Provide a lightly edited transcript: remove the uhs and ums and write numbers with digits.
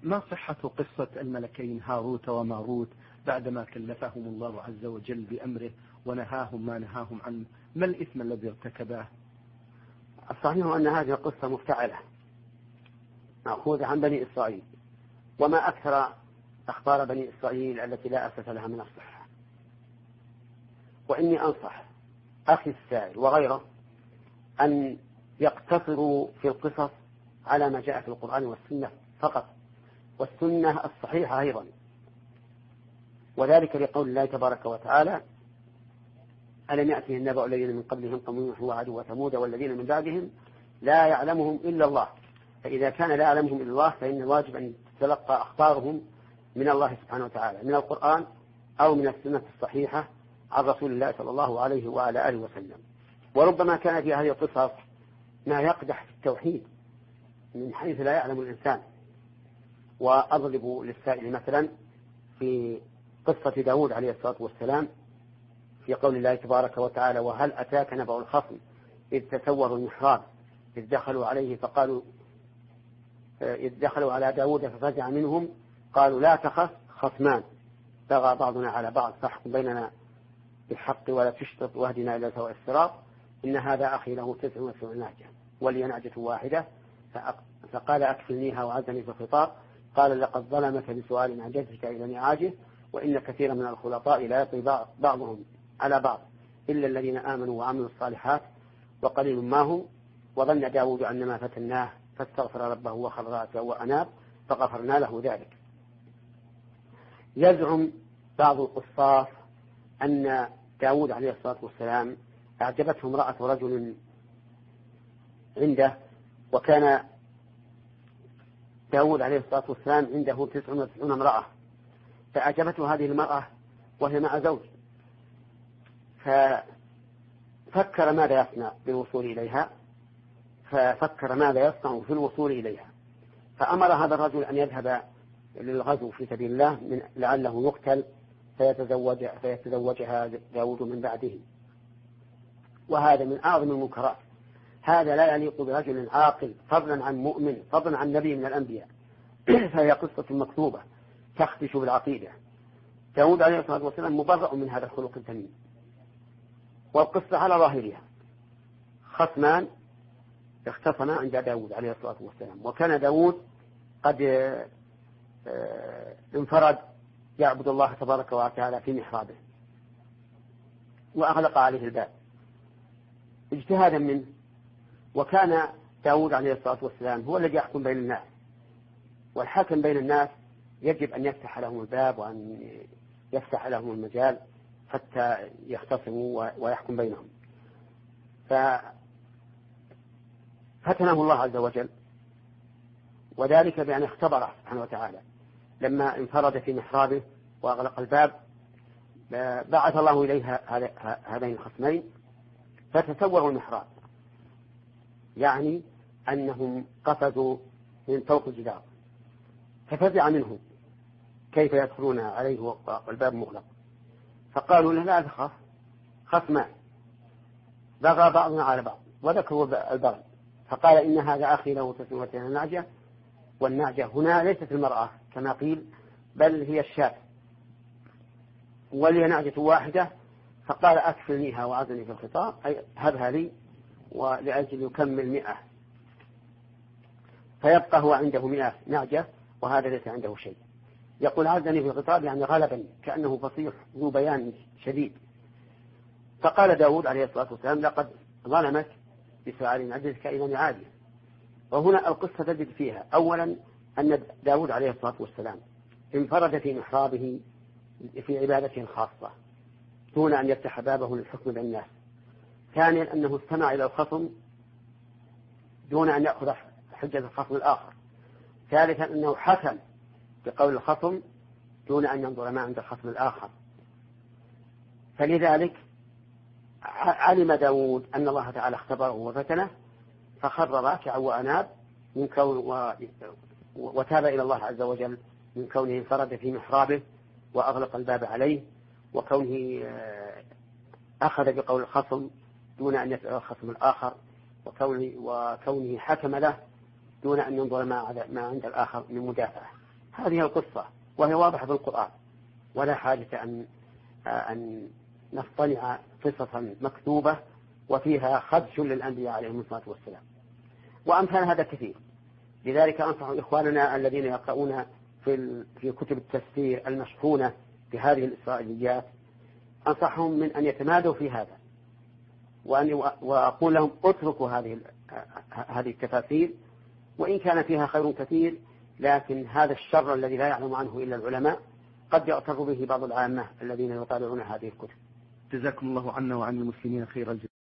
ما صحة قصة الملكين هاروت وماروت بعدما كلفهم الله عز وجل بأمره ونهاهم ما نهاهم عنه؟ ما الإثم الذي ارتكباه؟ الصحيح أن هذه القصة مفتعلة مأخوذة عن بني إسرائيل، وما أكثر أخبار بني إسرائيل التي لا أساس لها من الصحة. وإني أنصح أخي السائل وغيره أن يقتصروا في القصص على ما جاء في القرآن والسنة فقط، والسنة الصحيحة أيضا، وذلك لقول الله تبارك وتعالى: ألم يأتهم النبأ الذين من قبلهم قوم نوح وعاد وثمود والذين من بعدهم لا يعلمهم إلا الله. فإذا كان لا يعلمهم إلا الله فإن الواجب أن تتلقى أخبارهم من الله سبحانه وتعالى، من القرآن أو من السنة الصحيحة عن رسول الله صلى الله عليه وعلى آله وسلم. وربما كان في هذه القصص ما يقدح في التوحيد من حيث لا يعلم الإنسان. وأضرب للسائل مثلا في قصة داود عليه الصلاة والسلام في قول الله تبارك وتعالى: وهل أتاك نبأ الخصم إذ تسوروا المحراب إذ دخلوا على داود ففزع منهم قالوا لا تخف خصمان بغى بعضنا على بعض فاحكم بيننا بالحق ولا تشطط واهدنا إلى سواء الصراط إن هذا أخي له 99 نعجة ولي نعجة واحدة فقال أكفلنيها وعزني في الخطاب قال لقد ظلمك بسؤال نعجتك إلى نعاجه وإن كثيرا من الخلطاء لا يطغى بعضهم على بعض إلا الذين آمنوا وعملوا الصالحات وقليل ما هم وظن داود أن ما فتناه فاستغفر ربه وخر رأسه وأناب فغفرنا له ذلك. يزعم بعض القصاص أن داود عليه الصلاة والسلام أعجبته امرأة رجل عنده، وكان داود عليه الصلاة والسلام عنده 99 امرأة، فأعجبته هذه المرأة وهي مع زوج، ففكر ماذا يصنع بالوصول إليها، ففكر ماذا يصنع في الوصول إليها، فأمر هذا الرجل أن يذهب للغزو في سبيل الله لعله يقتل فيتزوجها داود من بعده. وهذا من أعظم المنكرات، هذا لا يليق برجل عاقل فضلا عن مؤمن فضلا عن نبي من الأنبياء. فهي قصة مكتوبة تخدش بالعقيدة. داود عليه الصلاة والسلام مبرأ من هذا الخلق الذميم. والقصة على ظاهرها خصمان اختصما عند داود عليه الصلاة والسلام، وكان داود قد انفرد يعبد الله تبارك وتعالى في محرابه وأغلق عليه الباب اجتهادا منه، وكان داود عليه الصلاة والسلام هو الذي يحكم بين الناس، والحاكم بين الناس يجب أن يفتح لهم الباب وأن يفتح لهم المجال حتى يختصموا ويحكم بينهم. ففتنه الله عز وجل، وذلك بأن اختبره سبحانه وتعالى لما انفرد في محرابه وأغلق الباب. بعث الله إليه هذين الخصمين فتسوروا المحراب، يعني أنهم قفزوا من فوق الجدار، ففزع منهم كيف يدخلون عليه والباب مغلق، فقالوا له لا تخف خصمان بغى بعضنا على بعض وذكروا البغي، فقال إن هذا أخي له 99 نعجة، والنعجة هنا ليست المرأة كما قيل بل هي الشاة ولي نعجة واحدة، فقال أكفلنيها وعزني في الخطاب أي هبها لي ولأجل يكمل 100، فيبقى هو عنده 100 نعجة وهذا ليس عنده شيء. يقول عزني في الخطاب يعني غلبني، كأنه فصيح ذو بيان شديد. فقال داود عليه الصلاة والسلام لقد ظلمك بسؤال نعجتك إلى نعاجه. وهنا القصة تجد فيها أولا أن داود عليه الصلاة والسلام انفرد في محرابه في عبادته الخاصة دون أن يفتح بابه للحكم بين الناس. ثانيا أنه استمع إلى الخصم دون أن يأخذ حجة الخصم الآخر. ثالثا أنه حكم بقول الخصم دون أن ينظر ما عند الخصم الآخر. فلذلك علم داود أن الله تعالى اختبره وفتنه فخر راكعا وأناب من كون وتاب إلى الله عز وجل من كونه انفرد في محرابه وأغلق الباب عليه، وكونه أخذ بقول الخصم دون أن يسأل الخصم الآخر، وكونه حكم له دون أن ينظر ما عند الآخر من مدافعة. هذه القصة وهي واضحة في القرآن، ولا حاجة أن نصطنع قصصا مكتوبة وفيها خدش للأنبياء عليهم الصلاة والسلام. وأمثال هذا كثير. لذلك أنصح إخواننا الذين يقرؤون في كتب التفسير المشحونة بهذه الإسرائيليات، أنصحهم من أن يتمادوا في هذا، وأقول لهم اتركوا هذه التفاسير، وإن كان فيها خير كثير، لكن هذا الشر الذي لا يعلم عنه إلا العلماء قد يغتر به بعض العامة الذين يطالعون هذه الكتب. جزاكم الله عنا وعن المسلمين خير الجزاء.